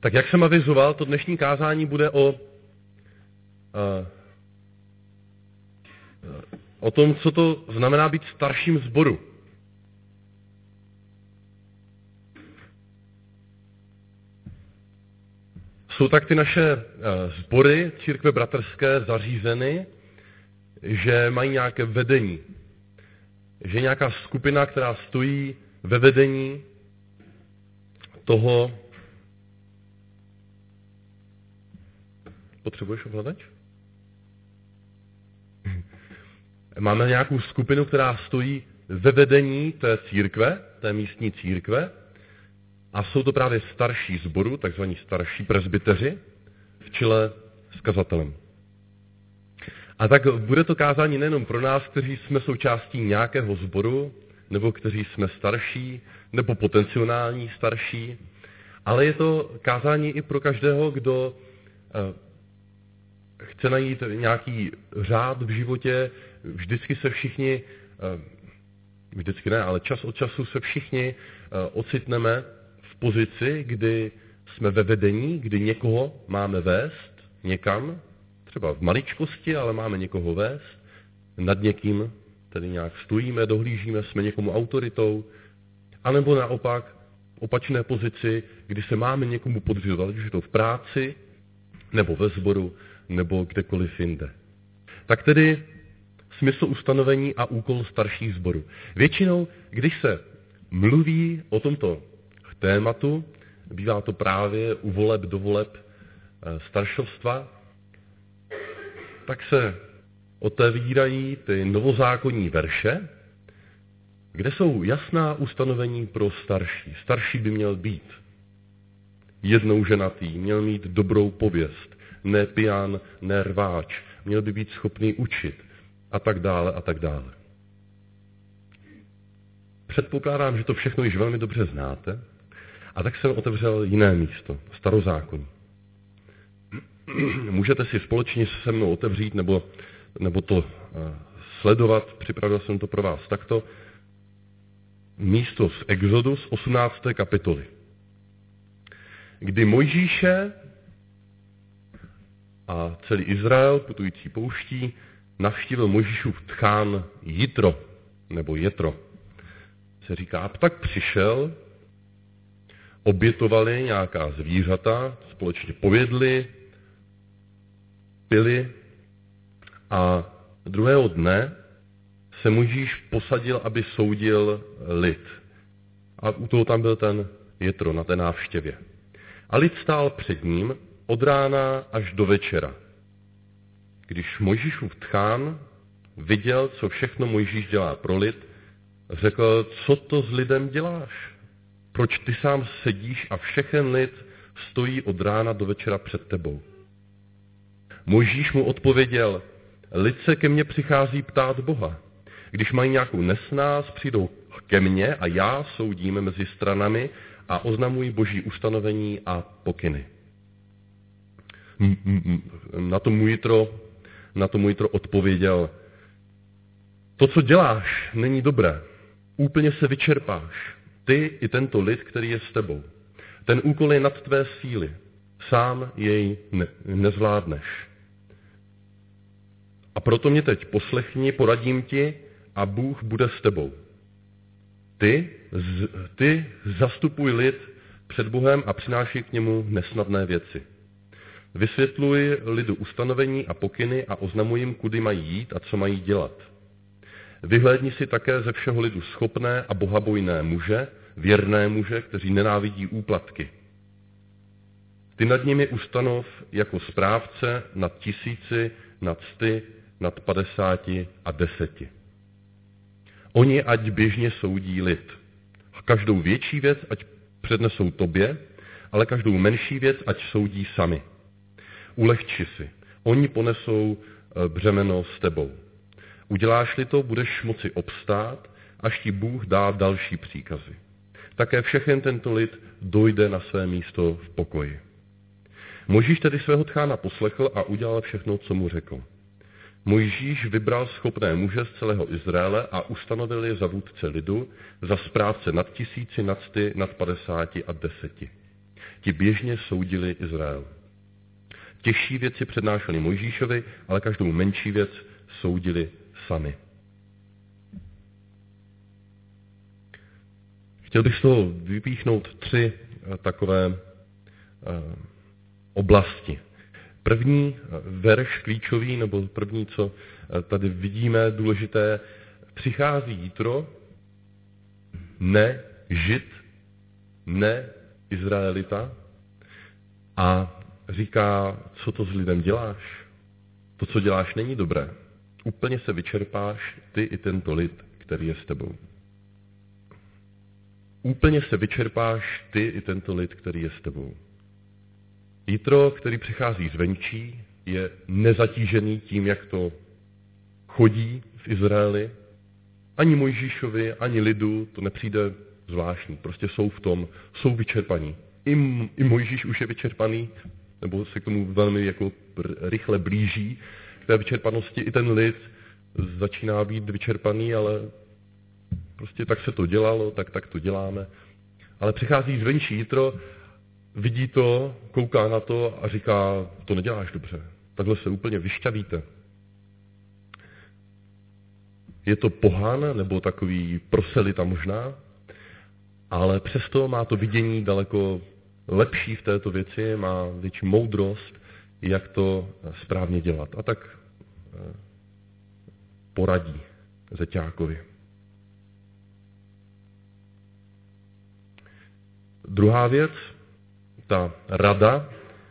Tak jak jsem avizoval, to dnešní kázání bude o tom, co to znamená být starším sboru. Jsou tak ty naše sbory, církve bratrské, zařízeny, že mají nějaké vedení. Že je nějaká skupina, která stojí ve vedení toho. Potřebuješ ovladač? Máme nějakou skupinu, která stojí ve vedení té církve, té místní církve, a jsou to právě starší sboru, takzvaní starší presbyteři, v čele s kazatelem. A tak bude to kázání nejenom pro nás, kteří jsme součástí nějakého sboru, nebo kteří jsme starší, nebo potenciální starší, ale je to kázání i pro každého, kdo chce najít nějaký řád v životě. Vždycky se všichni, vždycky ne, ale čas od času se všichni ocitneme v pozici, kdy jsme ve vedení, kdy někoho máme vést někam, třeba v maličkosti, ale máme někoho vést, nad někým tedy nějak stojíme, dohlížíme, jsme někomu autoritou, anebo naopak v opačné pozici, kdy se máme někomu podřizovat, ať už je to v práci, nebo ve sboru, nebo kdekoliv jinde. Tak tedy smysl ustanovení a úkol starších sborů. Většinou, když se mluví o tomto tématu, bývá to právě u voleb do voleb staršovstva, tak se otevírají ty novozákonní verše, kde jsou jasná ustanovení pro starší. Starší by měl být jednou ženatý, měl mít dobrou pověst, ne pijan, ne rváč, měl by být schopný učit a tak dále a tak dále. Předpokládám, že to všechno již velmi dobře znáte, a tak jsem otevřel jiné místo, Starozákonní. Můžete si společně se mnou otevřít nebo to sledovat, připravil jsem to pro vás takto. Místo z Exodu z 18. kapitoly, kdy Mojžíše a celý Izrael, putující pouští, navštívil Mojžíšův tchán Jitro, nebo Jetro, se říká. A tak přišel, obětovali nějaká zvířata, společně pojedli, pili a druhého dne se Mojžíš posadil, aby soudil lid. A u toho tam byl ten Jetro na té návštěvě. A lid stál před ním od rána až do večera. Když Mojžíšův tchán viděl, co všechno Mojžíš dělá pro lid, řekl, co to s lidem děláš? Proč ty sám sedíš a všechen lid stojí od rána do večera před tebou? Mojžíš mu odpověděl, lid se ke mně přichází ptát Boha. Když mají nějakou nesnáz, přijdou ke mně a já soudím mezi stranami a oznamuji Boží ustanovení a pokyny. Na to můj Jitro odpověděl, to, co děláš, není dobré. Úplně se vyčerpáš. Ty i tento lid, který je s tebou. Ten úkol je nad tvé síly. Sám jej nezvládneš. A proto mě teď poslechni, poradím ti a Bůh bude s tebou. Ty zastupuj lid před Bohem a přinášej k němu nesnadné věci. Vysvětluj lidu ustanovení a pokyny a oznamuj jim, kudy mají jít a co mají dělat. Vyhlédni si také ze všeho lidu schopné a bohabojné muže, věrné muže, kteří nenávidí úplatky. Ty nad nimi ustanov jako správce nad 1000, nad 100, nad 50 a 10. Oni ať běžně soudí lid. Každou větší věc ať přednesou tobě, ale každou menší věc ať soudí sami. Ulehči si. Oni ponesou břemeno s tebou. Uděláš-li to, budeš moci obstát, až ti Bůh dá další příkazy. Také všechen tento lid dojde na své místo v pokoji. Mojžíš tedy svého tchána poslechl a udělal všechno, co mu řekl. Mojžíš vybral schopné muže z celého Izraele a ustanovil je za vůdce lidu, za správce nad 1000, nad 100, nad 50 a 10. ti běžně soudili Izrael. Těžší věci přednášeli Mojžíšovi, ale každou menší věc soudili sami. Chtěl bych z toho vypíchnout 3 takové oblasti. První verš klíčový, nebo první, co tady vidíme důležité, přichází Jitro, ne Žid, ne Izraelita, a říká, co to s lidem děláš? To, co děláš, není dobré. Úplně se vyčerpáš ty i tento lid, který je s tebou. Úplně se vyčerpáš ty i tento lid, který je s tebou. Jitro, který přichází zvenčí, je nezatížený tím, jak to chodí v Izraeli. Ani Mojžíšovi, ani lidu to nepřijde zvláštní. Prostě jsou v tom, jsou vyčerpaní. I Mojžíš už je vyčerpaný, nebo se k tomu velmi jako rychle blíží k té vyčerpanosti. I ten lid začíná být vyčerpaný, ale prostě tak se to dělalo, tak to děláme. Ale přichází zvenčí Jitro, vidí to, kouká na to a říká, to neděláš dobře. Takhle se úplně vyšťavíte. Je to pohan, nebo takový proselita možná, ale přesto má to vidění daleko lepší v této věci, má větší moudrost, jak to správně dělat. A tak poradí Zeťákovi. Druhá věc, ta rada.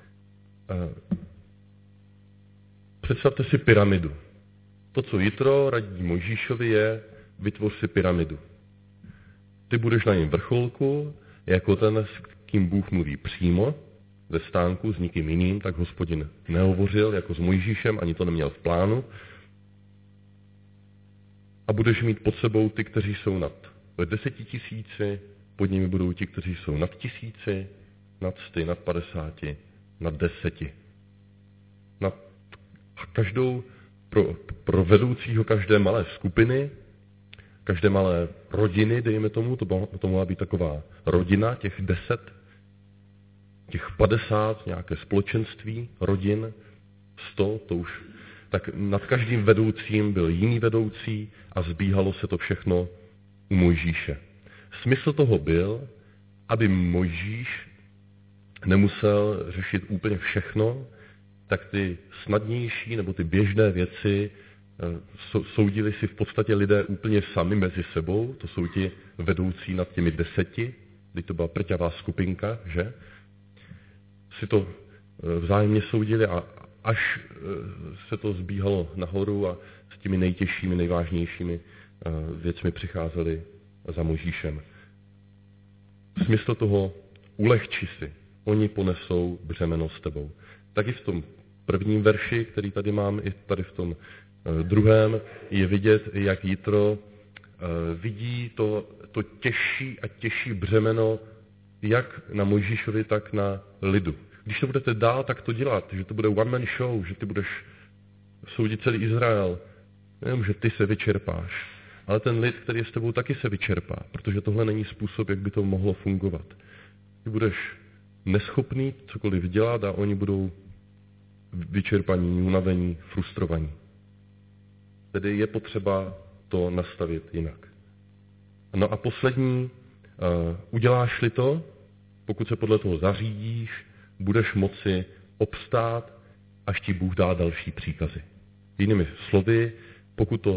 Představte si pyramidu. To, co Jitro radí Mojžíšovi, je vytvoř si pyramidu. Ty budeš na jejím vrcholku, jako ten, s kým Bůh mluví přímo, ve stánku s nikým jiným, tak Hospodin nehovořil jako s Mojžíšem, ani to neměl v plánu. A budeš mít pod sebou ty, kteří jsou nad 10 000, pod nimi budou ti, kteří jsou nad 1000, nad 100, nad 50, nad 10. A každou pro vedoucího každé malé skupiny, každé malé rodiny, dejme tomu, to mohla být taková rodina, těch 10, těch 50, nějaké společenství rodin, 100, to už. Tak nad každým vedoucím byl jiný vedoucí a zbíhalo se to všechno u Mojžíše. Smysl toho byl, aby Mojžíš nemusel řešit úplně všechno, tak ty snadnější nebo ty běžné věci soudili si v podstatě lidé úplně sami mezi sebou, to jsou ti vedoucí nad těmi 10, když to byla prťavá skupinka, že? Si to vzájemně soudili a až se to zbíhalo nahoru a s těmi nejtěžšími, nejvážnějšími věcmi přicházeli za Mojžíšem. Smysl toho ulehči si, oni ponesou břemeno s tebou. Tak i v tom prvním verši, který tady mám, i tady v tom druhém, je vidět, jak Jitro vidí to těžší a těžší břemeno, jak na Mojžíšovi, tak na lidu. Když to budete dál tak to dělat, že to bude one-man show, že ty budeš soudit celý Izrael, nejenom, že ty se vyčerpáš, ale ten lid, který je s tebou, taky se vyčerpá, protože tohle není způsob, jak by to mohlo fungovat. Ty budeš neschopný cokoliv dělat a oni budou vyčerpaní, unavení, frustrovaní. Tedy je potřeba to nastavit jinak. No a poslední, uděláš-li to, pokud se podle toho zařídíš, budeš moci obstát, až ti Bůh dá další příkazy. Jinými slovy, pokud to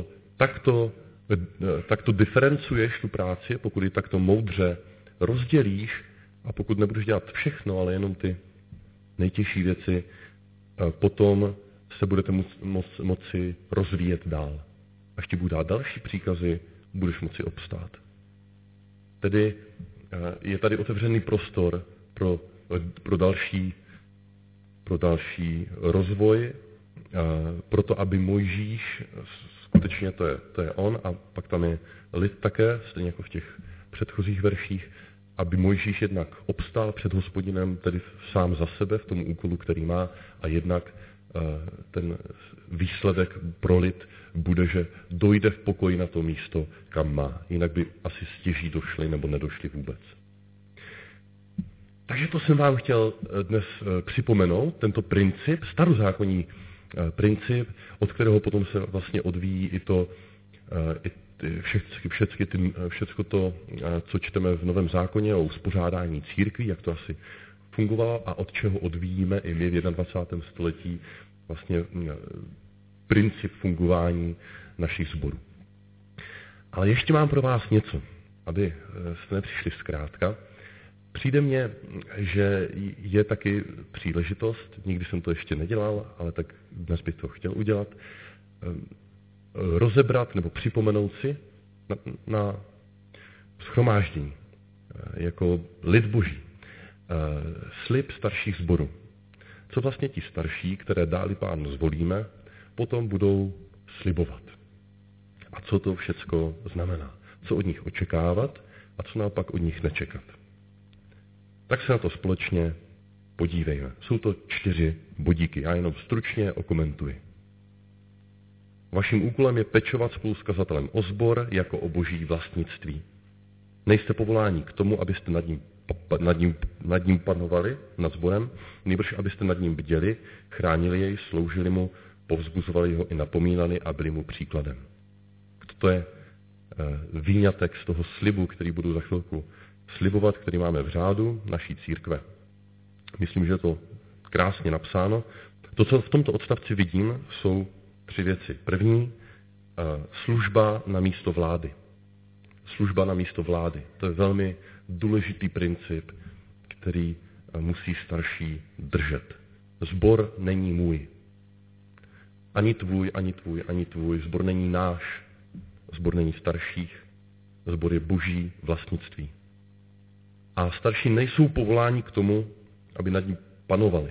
takto diferencuješ tu práci, pokud ji takto moudře rozdělíš a pokud nebudeš dělat všechno, ale jenom ty nejtěžší věci, potom se budete moci rozvíjet dál. Až ti Bůh dá další příkazy, budeš moci obstát. Tedy je tady otevřený prostor pro další rozvoj, proto aby Mojžíš, skutečně to je on, a pak tam je lid také, stejně jako v těch předchozích verších, aby Mojžíš jednak obstál před Hospodinem, tedy sám za sebe v tom úkolu, který má, a jednak ten výsledek pro lid bude, že dojde v pokoji na to místo, kam má. Jinak by asi stěží došli nebo nedošli vůbec. Takže to jsem vám chtěl dnes připomenout, tento princip, starozákonní princip, od kterého potom se vlastně odvíjí všecko to, co čteme v Novém zákoně o uspořádání církví, jak to asi fungovalo a od čeho odvíjíme i my v 21. století vlastně princip fungování našich sborů. Ale ještě mám pro vás něco, aby jste nepřišli zkrátka. Přijde mně, že je taky příležitost, nikdy jsem to ještě nedělal, ale tak dnes bych to chtěl udělat, rozebrat nebo připomenout si na shromáždění jako lid Boží slib starších sborů. Co vlastně ti starší, které dáli Pánu zvolíme, potom budou slibovat. A co to všecko znamená. Co od nich očekávat a co naopak od nich nečekat. Tak se na to společně podívejme. Jsou to 4 bodíky, já jenom stručně okomentuji. Vaším úkolem je pečovat spolu s kazatelem o sbor jako o boží vlastnictví. Nejste povoláni k tomu, abyste nad ním panovali, nad sborem, nýbrž abyste nad ním bděli, chránili jej, sloužili mu, povzbuzovali ho i napomínali a byli mu příkladem. To je výňatek z toho slibu, který budu za chvilku slibovat, který máme v řádu naší církve. Myslím, že je to krásně napsáno. To, co v tomto odstavci vidím, jsou 3 věci. První, služba na místo vlády. Služba na místo vlády. To je velmi důležitý princip, který musí starší držet. Sbor není můj. Ani tvůj, ani tvůj, ani tvůj. Sbor není náš. Sbor není starších. Sbor je boží vlastnictví. A starší nejsou povoláni k tomu, aby nad ním panovali.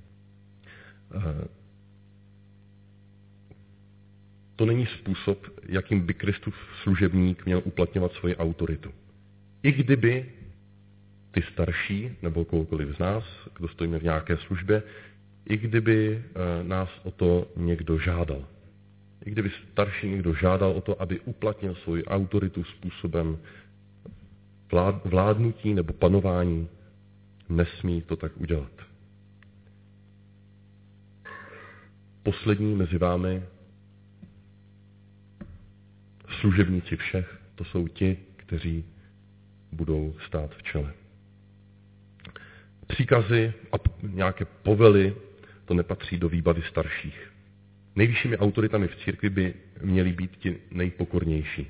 To není způsob, jakým by Kristův služebník měl uplatňovat svoji autoritu. I kdyby ty starší, nebo kohokoliv z nás, kdo stojíme v nějaké službě, i kdyby nás o to někdo žádal. I kdyby starší někdo žádal o to, aby uplatnil svoji autoritu způsobem vládnutí nebo panování, nesmí to tak udělat. Poslední mezi vámi služebníci všech, to jsou ti, kteří budou stát v čele. Příkazy a nějaké povely, to nepatří do výbavy starších. Nejvyššími autoritami v církvi by měli být ti nejpokornější.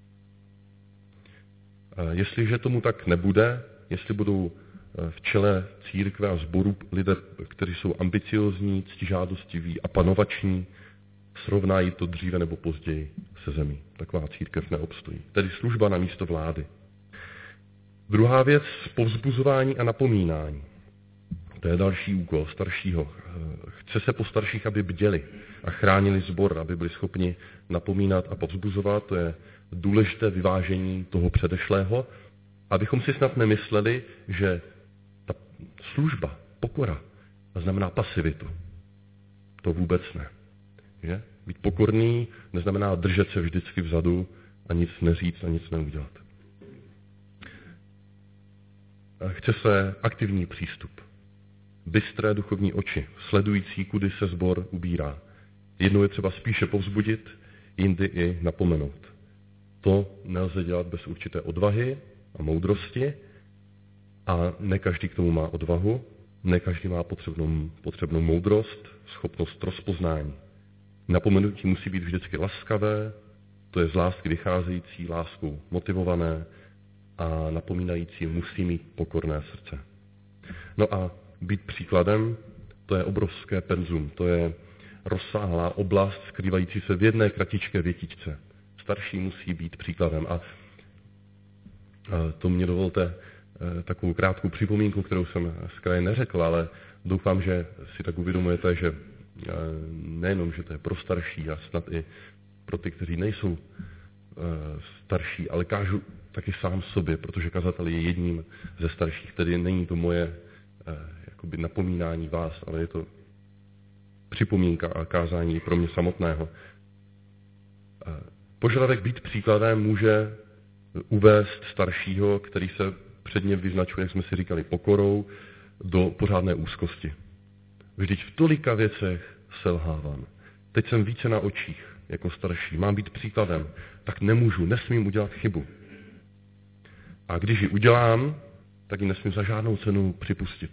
Jestliže tomu tak nebude, jestli budou v čele církve a sboru lidé, kteří jsou ambiciózní, ctižádostiví a panovační, srovnají to dříve nebo později se zemí. Taková církev neobstojí. Tedy služba na místo vlády. Druhá věc, povzbuzování a napomínání. To je další úkol staršího. Chce se po starších, aby bděli a chránili sbor, aby byli schopni napomínat a povzbuzovat. To je důležité vyvážení toho předešlého, abychom si snad nemysleli, že ta služba, pokora, znamená pasivitu. To vůbec ne. Že? Být pokorný neznamená držet se vždycky vzadu a nic neříct a nic neudělat. Chce se aktivní přístup. Bystré duchovní oči, sledující, kudy se sbor ubírá. Jednou je třeba spíše povzbudit, jindy i napomenout. To nelze dělat bez určité odvahy a moudrosti a ne každý k tomu má odvahu, ne každý má potřebnou moudrost, schopnost rozpoznání. Napomenutí musí být vždycky laskavé, to je z lásky vycházející, láskou motivované a napomínající musí mít pokorné srdce. No a být příkladem, to je obrovské penzum, to je rozsáhlá oblast skrývající se v jedné kratičké větičce. Starší musí být příkladem. A to mě dovolte takovou krátkou připomínku, kterou jsem z kraje neřekl, ale doufám, že si tak uvědomujete, že nejenom, že to je pro starší a snad i pro ty, kteří nejsou starší, ale kážu taky sám sobě, protože kazatel je jedním ze starších, tedy není to moje jakoby napomínání vás, ale je to připomínka a kázání pro mě samotného. Požadavek být příkladem může uvést staršího, který se předně vyznačuje, jak jsme si říkali, pokorou, do pořádné úzkosti. Vždyť v tolika věcech selhávám. Teď jsem více na očích, jako starší, mám být příkladem, tak nesmím udělat chybu. A když ji udělám, tak ji nesmím za žádnou cenu připustit.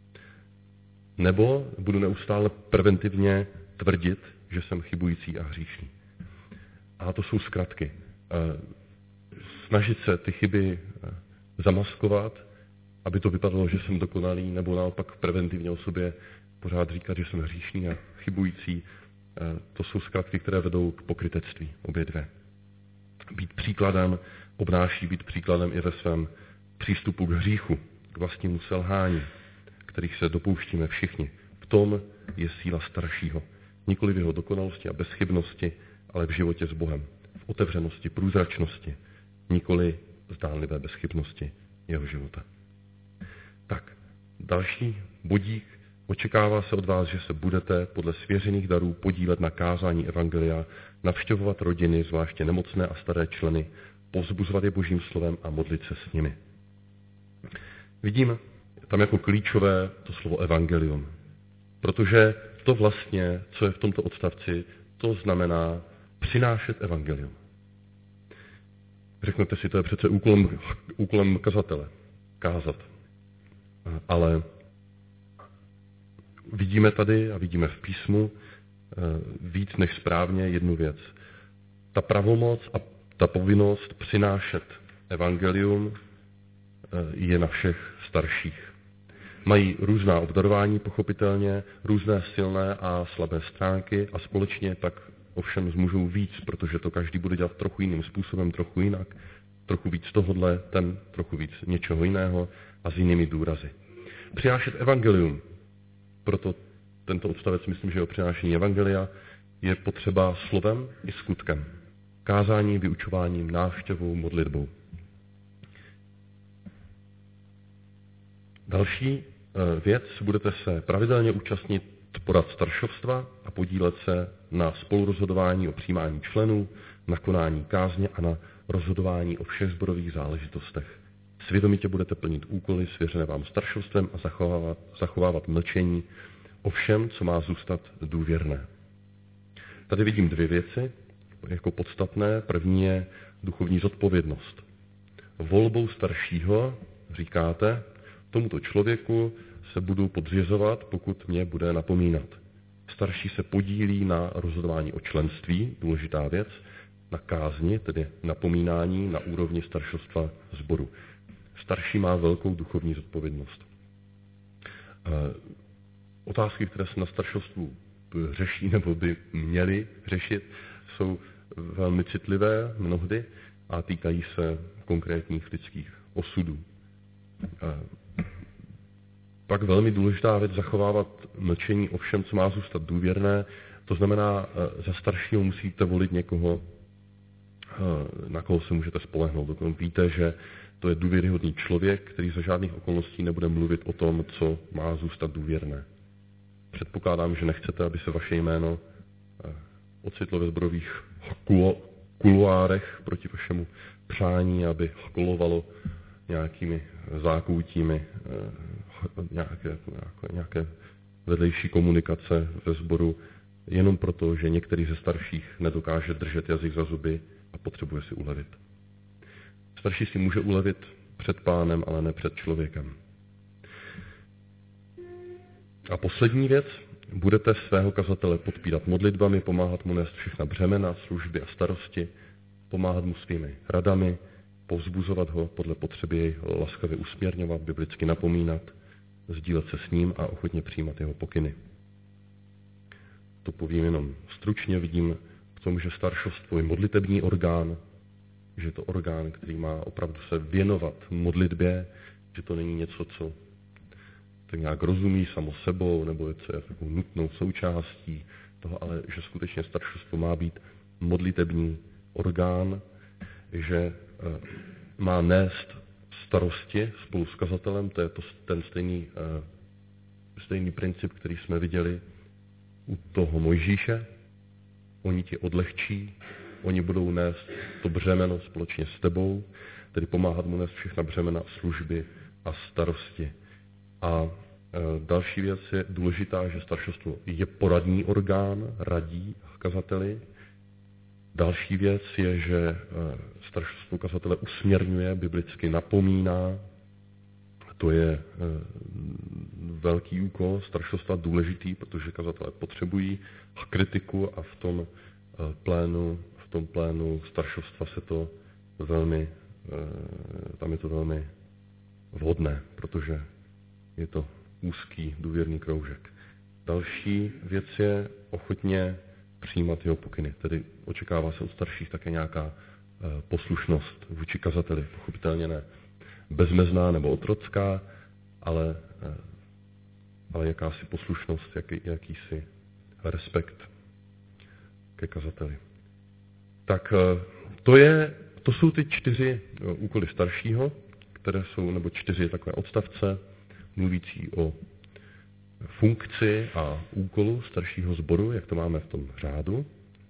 Nebo budu neustále preventivně tvrdit, že jsem chybující a hříšný. A to jsou zkratky. Snažit se ty chyby zamaskovat, aby to vypadalo, že jsem dokonalý, nebo naopak preventivně o sobě pořád říkat, že jsem hříšný a chybující, to jsou zkratky, které vedou k pokrytectví, obě dvě. Být příkladem obnáší být příkladem i ve svém přístupu k hříchu, k vlastnímu selhání, kterých se dopouštíme všichni. V tom je síla staršího. Nikoli v jeho dokonalosti a bezchybnosti, ale v životě s Bohem. V otevřenosti, průzračnosti, nikoli zdánlivé bezchybnosti jeho života. Tak, další bodík. Očekává se od vás, že se budete podle svěřených darů podílet na kázání evangelia, navštěvovat rodiny, zvláště nemocné a staré členy, povzbuzovat je Božím slovem a modlit se s nimi. Vidím tam jako klíčové to slovo evangelium, protože to vlastně, co je v tomto odstavci, to znamená přinášet evangelium. Řeknete si, to je přece úkolem kazatele, kázat. Ale vidíme tady a vidíme v písmu víc než správně jednu věc. Ta pravomoc a ta povinnost přinášet evangelium je na všech starších. Mají různá obdarování, pochopitelně, různé silné a slabé stránky a společně tak ovšem zmůžou víc, protože to každý bude dělat trochu jiným způsobem, trochu jinak, trochu víc tohodle, ten trochu víc něčeho jiného a s jinými důrazy. Přinášet evangelium, proto tento odstavec, myslím, že o přinášení evangelia je potřeba slovem i skutkem. Kázáním, vyučováním, návštěvou, modlitbou. Další věc, budete se pravidelně účastnit porad staršovstva a podílet se na spolurozhodování o přijímání členů, na konání kázně a na rozhodování o všech sborových záležitostech. Svědomitě budete plnit úkoly svěřené vám staršovstvem a zachovávat mlčení o všem, co má zůstat důvěrné. Tady vidím dvě věci jako podstatné. První je duchovní zodpovědnost. Volbou staršího říkáte, tomuto člověku se budu podřizovat, pokud mě bude napomínat. Starší se podílí na rozhodování o členství, důležitá věc, na kázni, tedy napomínání na úrovni staršovstva sboru. Starší má velkou duchovní zodpovědnost. Otázky, které se na staršovstvu řeší nebo by měly řešit, jsou velmi citlivé mnohdy a týkají se konkrétních lidských osudů. Pak velmi důležitá věc zachovávat mlčení o všem, co má zůstat důvěrné. To znamená, za staršího musíte volit někoho, na koho se můžete spolehnout. Víte, že to je důvěryhodný člověk, který za žádných okolností nebude mluvit o tom, co má zůstat důvěrné. Předpokládám, že nechcete, aby se vaše jméno ocitlo ve sborových kuluárech proti vašemu přání, aby kolovalo nějakými zákoutími nějaké vedlejší komunikace ve sboru, jenom proto, že některý ze starších nedokáže držet jazyk za zuby a potřebuje si ulevit. Starší si může ulevit před Pánem, ale ne před člověkem. A poslední věc, budete svého kazatele podpírat modlitbami, pomáhat mu nést všechna břemena, služby a starosti, pomáhat mu svými radami, povzbuzovat ho podle potřeby jej laskavě usměrňovat, biblicky napomínat, sdílet se s ním a ochotně přijímat jeho pokyny. To povím jenom stručně, vidím v tom, že staršovstvo je modlitební orgán, že je to orgán, který má opravdu se věnovat modlitbě, že to není něco, co tak nějak rozumí samo sebou, nebo co je takovou nutnou součástí toho, ale že skutečně staršovstvo má být modlitební orgán, že má nést starosti spolu s kazatelem, to je ten stejný princip, který jsme viděli u toho Mojžíše. Oni ti odlehčí, oni budou nést to břemeno společně s tebou tedy pomáhat mu nést všechna břemena služby a starosti. A další věc je důležitá, že staršostvo je poradní orgán, radí kazateli. Další věc je, že staršostvo kazatele usměrňuje, biblicky napomíná. To je velký úkol staršostva, důležitý, protože kazatelé potřebují kritiku a v tom plénu staršostva se to tam je to velmi vhodné, protože je to úzký, důvěrný kroužek. Další věc je ochotně přijímat jeho pokyny, tedy očekává se od starších také nějaká poslušnost vůči kazateli, pochopitelně ne bezmezná nebo otrocká, ale jakási poslušnost, jakýsi respekt ke kazateli. Tak to jsou ty 4 úkoly staršího, které jsou, nebo 4 takové odstavce, mluvící o funkci a úkolu staršího sboru, jak to máme v tom řádu.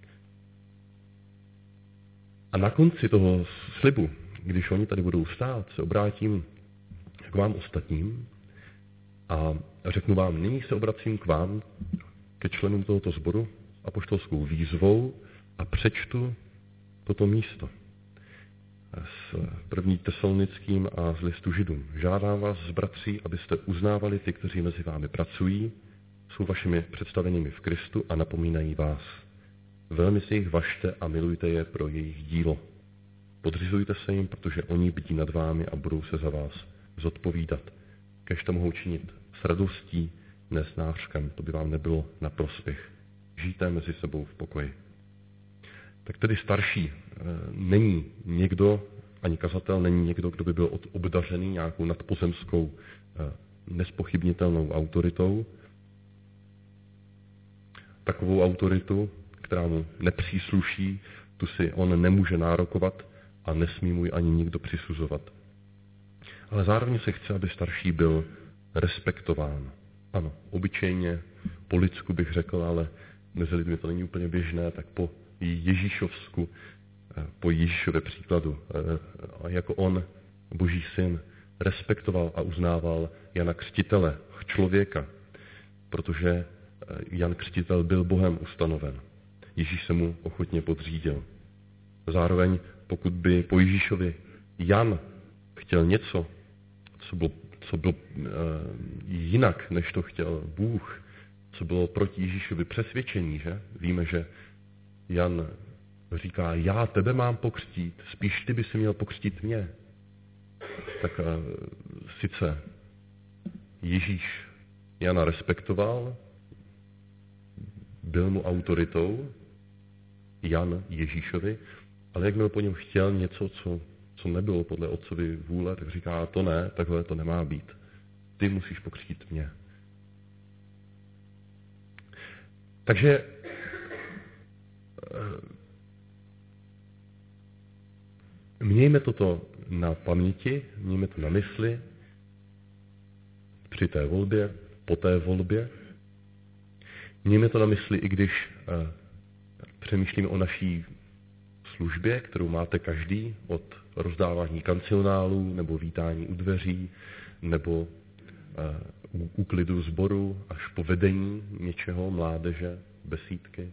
A na konci toho slibu, když oni tady budou stát, se obrátím k vám ostatním a řeknu vám, nyní se obracím k vám, ke členům tohoto sboru, apoštolskou výzvou a přečtu toto místo s 1. Tesalonickým a z listu Židům. Žádám vás, bratři, abyste uznávali ty, kteří mezi vámi pracují, jsou vašimi představenými v Kristu a napomínají vás. Velmi si jich važte a milujte je pro jejich dílo. Podřizujte se jim, protože oni bdí nad vámi a budou se za vás zodpovídat. Kež to mohou činit s radostí, ne s nářkem, to by vám nebylo na prospěch. Žijte mezi sebou v pokoji. Tak tedy starší není někdo, ani kazatel není někdo, kdo by byl obdařený nějakou nadpozemskou nespochybnitelnou autoritou. Takovou autoritu, která mu nepřísluší, tu si on nemůže nárokovat a nesmí mu ji ani nikdo přisuzovat. Ale zároveň se chce, aby starší byl respektován. Ano, obyčejně, po lidsku bych řekl, ale mezi lidmi to není úplně běžné, tak po Ježíšovsku, po Ježíšově příkladu, jako on, Boží syn, respektoval a uznával Jana Křtitele, člověka, protože Jan Křtitel byl Bohem ustanoven. Ježíš se mu ochotně podřídil. Zároveň, pokud by po Ježíšovi Jan chtěl něco, co bylo jinak, než to chtěl Bůh, co bylo proti Ježíšovi přesvědčení, že? Víme, že Jan říká, já tebe mám pokřtít, spíš ty by si měl pokřtít mě. Tak sice Ježíš Jana respektoval, byl mu autoritou, Jan Ježíšovi, ale jakmile po něm chtěl něco, co nebylo podle otcovy vůle, tak říká, to ne, takhle to nemá být. Ty musíš pokřtít mě. Takže mějme toto na paměti, mějme to na mysli při té volbě, po té volbě. Mějme to na mysli, i když přemýšlíme o naší službě, kterou máte každý, od rozdávání kancionálů, nebo vítání u dveří, nebo úklidu sboru, až po vedení něčeho, mládeže, besídky.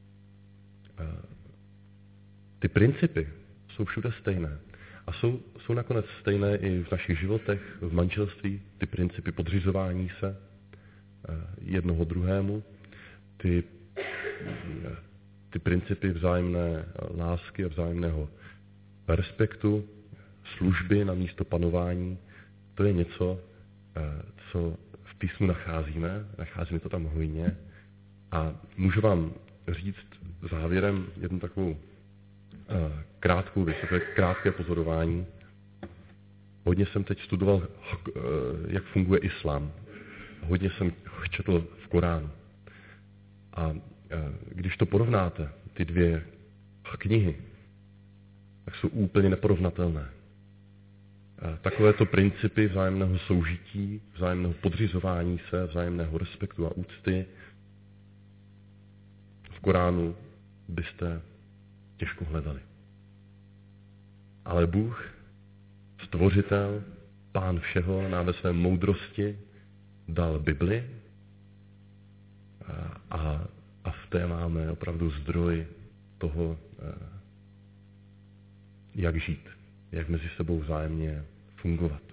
Ty principy jsou všude stejné. A jsou nakonec stejné i v našich životech, v manželství, ty principy podřizování se jednoho druhému, ty principy vzájemné lásky a vzájemného respektu, služby na místo panování, to je něco, co v písmu nacházíme to tam hojně. A můžu vám říct závěrem jednu takovou krátkou věc, to je krátké pozorování. Hodně jsem teď studoval, jak funguje islám. Hodně jsem četl v Koránu. A když to porovnáte, ty 2 knihy, tak jsou úplně neporovnatelné. Takovéto principy vzájemného soužití, vzájemného podřizování se, vzájemného respektu a úcty v Koránu byste těžko hledali. Ale Bůh stvořitel, Pán všeho, nám ve své moudrosti dal Bibli a v té máme opravdu zdroj toho, jak žít, jak mezi sebou vzájemně fungovat.